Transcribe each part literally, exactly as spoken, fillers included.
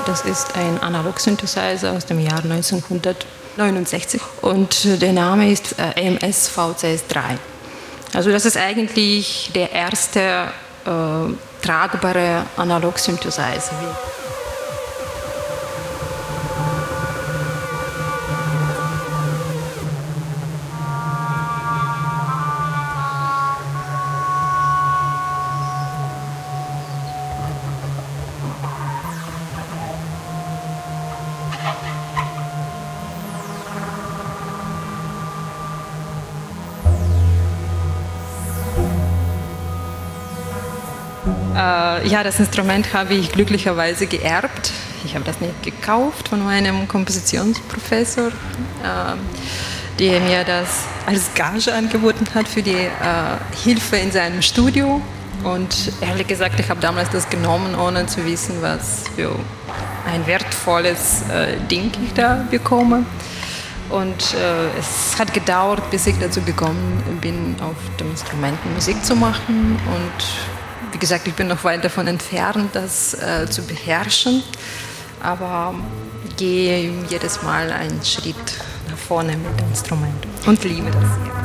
Das ist ein Analog-Synthesizer aus dem Jahr neunzehnhundertneunundsechzig und der Name ist A M S V C S drei. Also das ist eigentlich der erste äh, tragbare Analog-Synthesizer. Äh, ja, das Instrument habe ich glücklicherweise geerbt. Ich habe das nicht gekauft von meinem Kompositionsprofessor, äh, der mir das als Gage angeboten hat für die äh, Hilfe in seinem Studio. Und ehrlich gesagt, ich habe damals das genommen, ohne zu wissen, was für ein wertvolles äh, Ding ich da bekomme. Und äh, es hat gedauert, bis ich dazu gekommen bin, auf dem Instrument Musik zu machen. Und wie gesagt, ich bin noch weit davon entfernt, das äh, zu beherrschen, aber gehe jedes Mal einen Schritt nach vorne mit dem Instrument und liebe das sehr.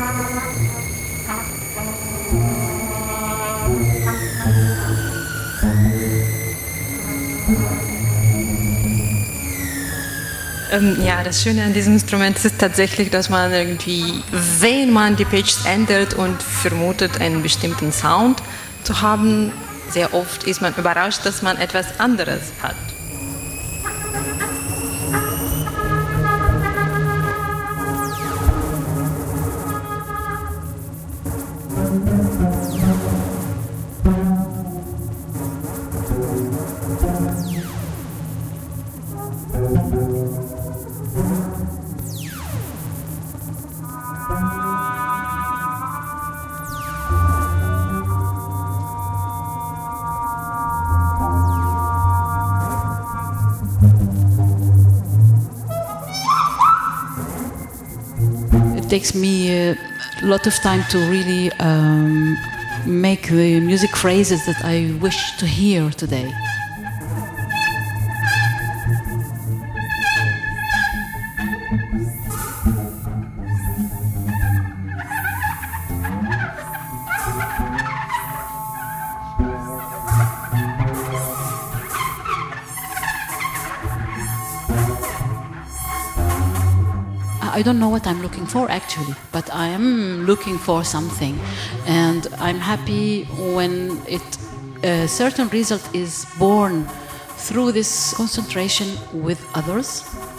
Ähm, ja, das Schöne an diesem Instrument ist tatsächlich, dass man irgendwie, wenn man die Pitches ändert und vermutet einen bestimmten Sound zu haben, sehr oft ist man überrascht, dass man etwas anderes hat. It takes me a lot of time to really um, make the music phrases that I wish to hear today. I don't know what I'm looking for actually, but I am looking for something, and I'm happy when it, a certain result is born through this concentration with others.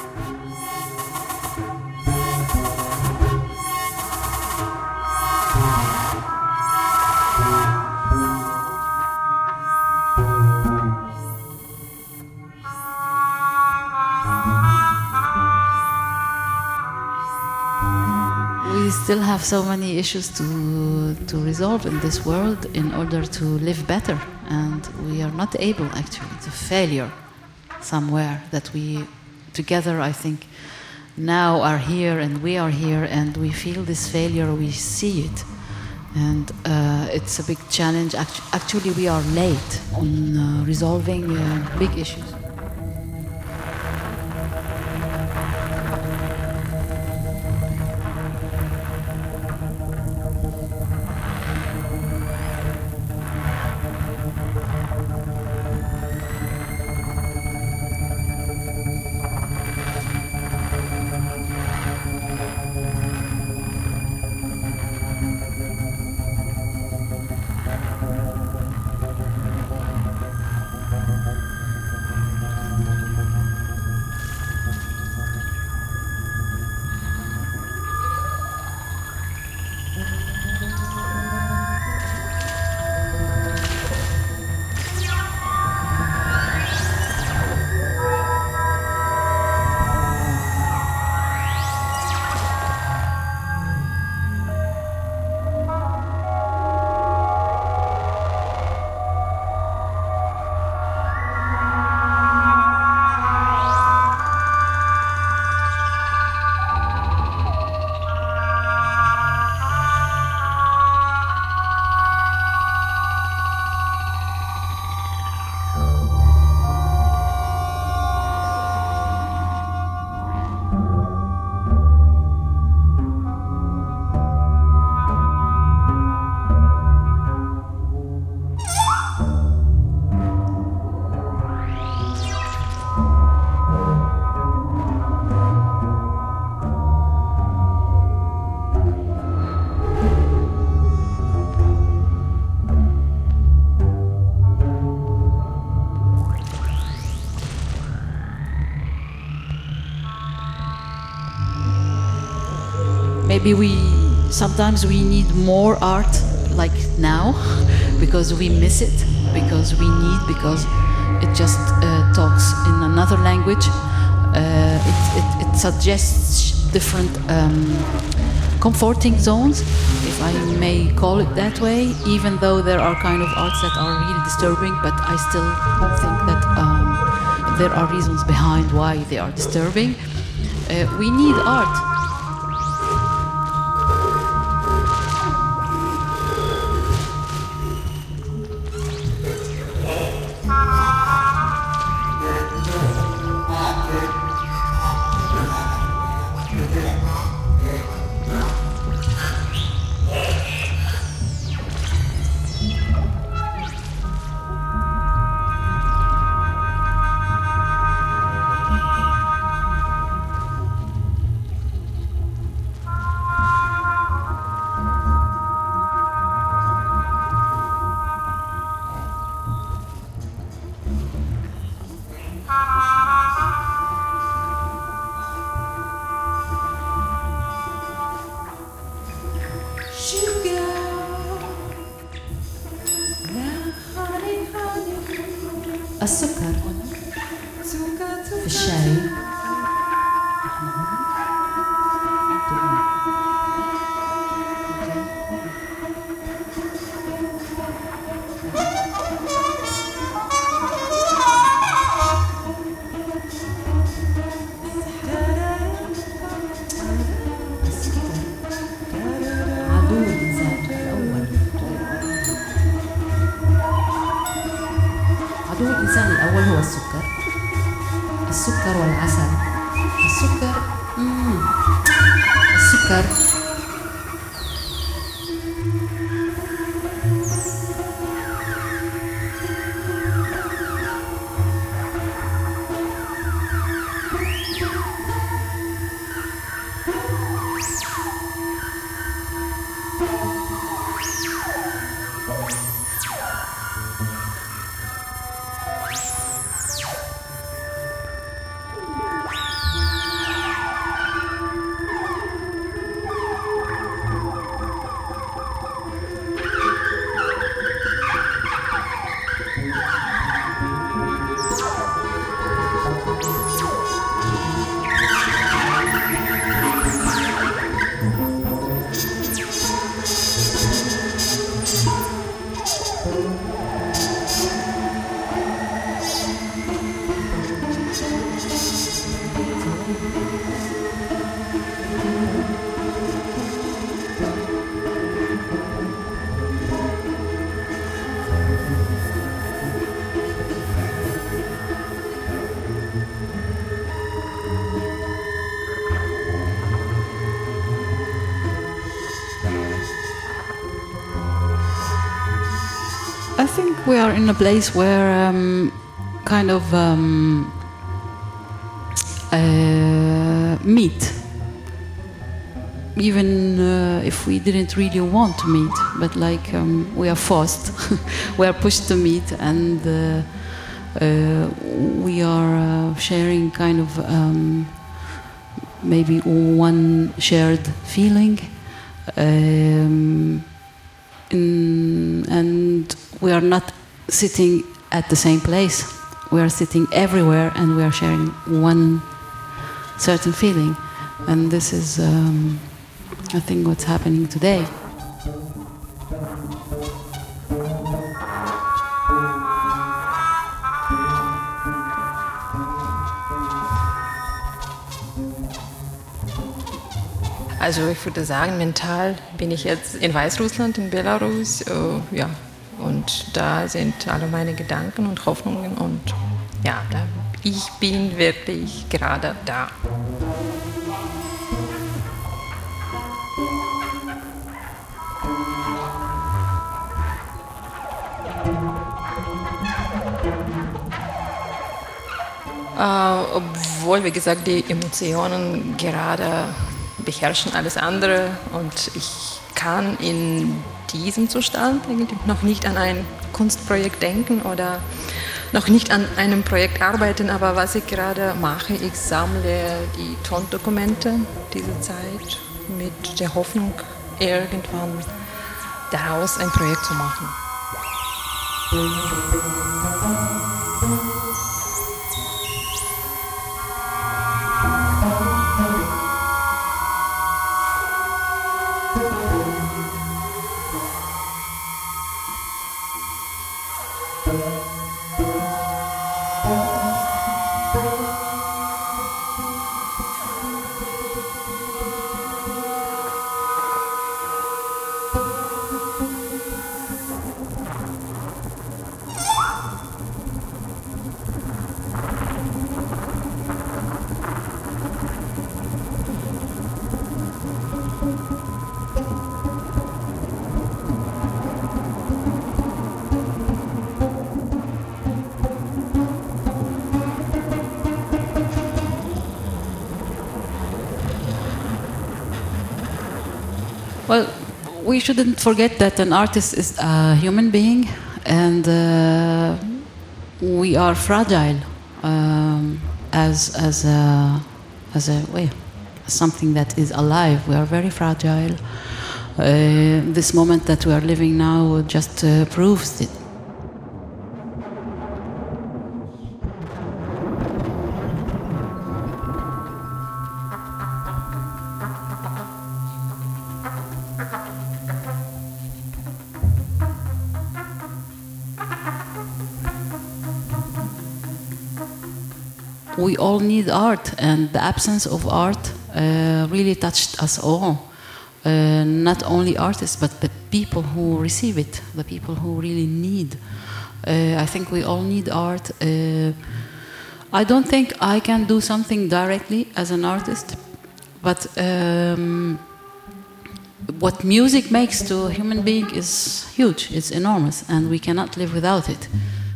We still have so many issues to, to resolve in this world in order to live better, and we are not able actually. It's a failure somewhere that we together, I think, now are here and we are here and we feel this failure, we see it, and uh, it's a big challenge. Actu actually, we are late on uh, resolving uh, big issues. maybe we sometimes we need more art like now because we miss it, because we need, because it just uh, talks in another language. Uh, it, it, it suggests different um, comforting zones, if I may call it that way, even though there are kind of arts that are really disturbing, but I still think that um, there are reasons behind why they are disturbing. Uh, we need art. السكر في الشاي عدو الإنسان الأول هو السكر السكر والعسل السكر مم. السكر I think we are in a place where um, kind of um, uh, meet, even uh, if we didn't really want to meet, but like um, we are forced, we are pushed to meet, and uh, uh, we are uh, sharing kind of um, maybe one shared feeling. Um, in, and we are not sitting at the same place. We are sitting everywhere and we are sharing one certain feeling. And this is, um, I think, what's happening today. Also ich würde sagen, mental bin ich jetzt in Weißrussland, in Belarus, äh, ja, und da sind alle meine Gedanken und Hoffnungen und ja, da, ich bin wirklich gerade da. Äh, obwohl, wie gesagt, die Emotionen gerade beherrschen alles andere und ich kann in diesem Zustand eigentlich noch nicht an ein Kunstprojekt denken oder noch nicht an einem Projekt arbeiten, aber was ich gerade mache, ich sammle die Tondokumente dieser Zeit mit der Hoffnung, irgendwann daraus ein Projekt zu machen. Well, we shouldn't forget that an artist is a human being, and uh, we are fragile um, as as a as a well, something that is alive. We are very fragile. Uh, this moment that we are living now just uh, proves it. We all need art, and the absence of art uh, really touched us all. Uh, not only artists, but the people who receive it, the people who really need. Uh, I think we all need art. Uh, I don't think I can do something directly as an artist, but um, what music makes to a human being is huge, it's enormous, and we cannot live without it.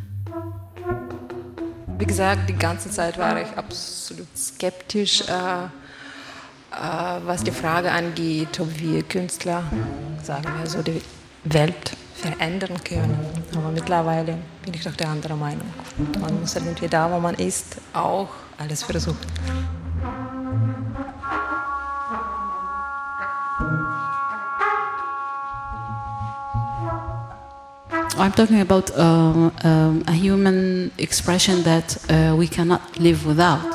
Wie gesagt, die ganze Zeit war ich absolut skeptisch, äh, äh, was die Frage angeht, ob wir Künstler, sagen wir so, die Welt verändern können. Aber mittlerweile bin ich doch der anderen Meinung. Man muss irgendwie da, wo man ist, auch alles versuchen. I'm talking about uh, um, a human expression that uh, we cannot live without.